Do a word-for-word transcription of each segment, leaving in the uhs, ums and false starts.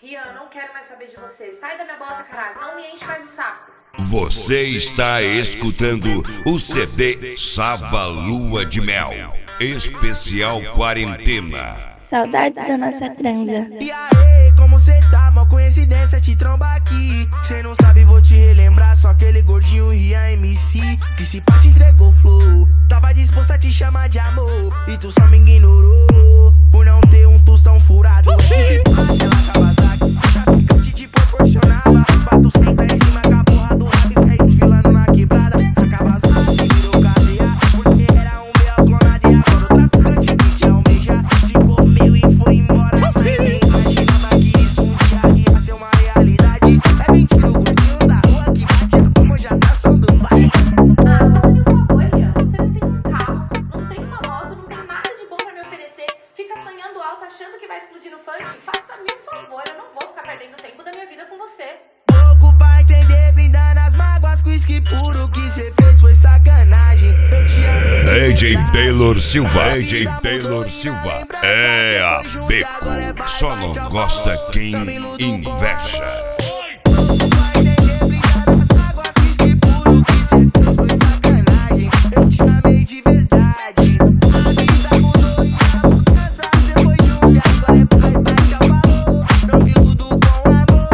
Rian, eu não quero mais saber de você. Sai da minha bota, caralho. Não me enche mais o saco. Você está escutando o C D Saba Lua de Mel, especial quarentena. Saudades da nossa transa. E aí, como cê tá? Mó coincidência te tromba aqui. Cê não sabe, vou te relembrar. Só aquele gordinho Rian M C que se pá te entregou flow. Tava disposto a te chamar de amor e tu só me ignorou por não ter um tostão furado. Que se pá, ela tava zague, traficante te proporcionava. Bato senta em cima com a porra do rabo e sai desfilando na quebrada. Acaba zague, virou cadeia, porque era um meu clonado. E agora o traficante que te almeja te comeu e foi embora. Mas nem imaginava que isso um dia ia ser uma realidade. É mentira, o gordinho da rua que bate a palma já tá som do pai. Ah, faça-me um favor, Rian. Você não tem um carro, não tem uma moto, não tem nada de bom pra me oferecer. Fica sonhando alto, achando que vai explodir no funk. Faça-me um favor, eu não vou ficar perdendo tempo da minha vida com você. Pouco pra entender, blindando as mágoas com uísque puro. O que cê fez foi sacanagem. Eu te amei de A J verdade. Taylor Silva, A A vida J mudou Taylor e Silva, na lembrança é cê a foi junto e agora é Beco, bye só bye, não tchau, gosta falou. quem Cabeludo com inveja. Pouco pra entender, blindando as mágoas com uísque puro. O que cê fez foi sacanagem. Eu te amei de verdade. A vida mudou e na mudança cê foi junto e agora é bye bye, tchau, falou. Não me iludo com amor.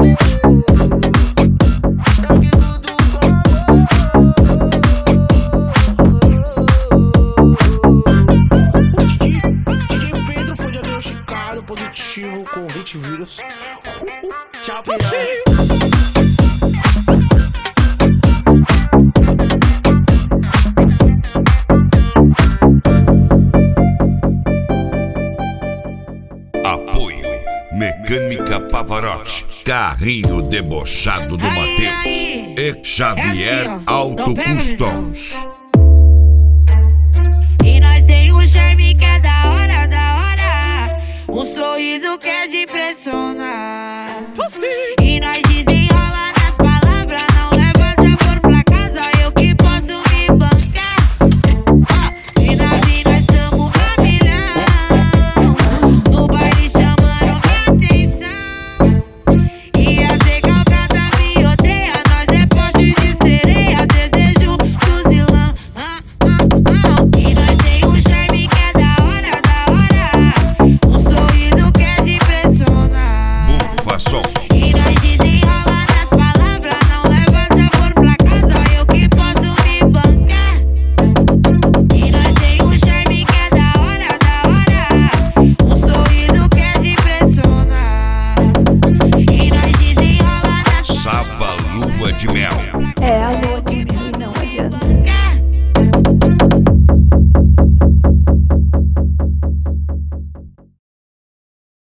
Não me iludo com amor. O D J, D J Pedro foi diagnosticado positivo com hit vírus. Tchau, piranha. Apoio Mecânica Pavarotti, carrinho debochado do Matheus e Xavier Auto Customs. E nós tem um charme que é da hora, da hora. Um sorriso que é de impressionar. E nós desenrola nas palavras, não leva sabor pra casa, eu que posso me bancar. E na vida nós tamo a milhão, no baile chamando pra atenção. E a decalcada me odeia, nós é poste de sereia, desejo fuzilão. Ah, ah, ah. E nós tem um charme que é da hora, da hora. Um sorriso que é de impressionar. Bufa som. E nós desenrola nas palavras, não leva sabor pra casa, eu que posso me bancar. E nós tem um charme que é da hora, da hora. Um sorriso que é de impressionar. E nós desenrola nas Saba Lua de Mel. É amor.